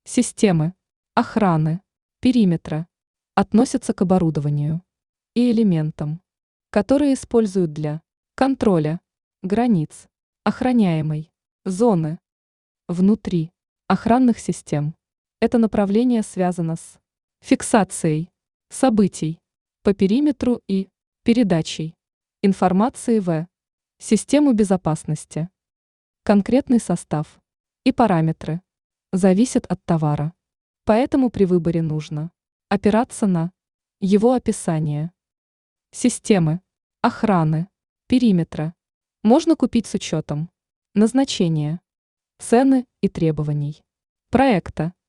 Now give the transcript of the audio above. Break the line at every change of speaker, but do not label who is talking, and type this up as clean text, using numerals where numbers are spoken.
Системы охраны периметра относятся к оборудованию и элементам, которые используют для контроля границ охраняемой зоны внутри охранных систем. Это направление связано с фиксацией событий по периметру и передачей информации в систему безопасности. Конкретный состав и параметры зависят от товара, поэтому при выборе нужно опираться на его описание. Системы охраны периметра можно купить с учетом назначения, цены и требований проекта.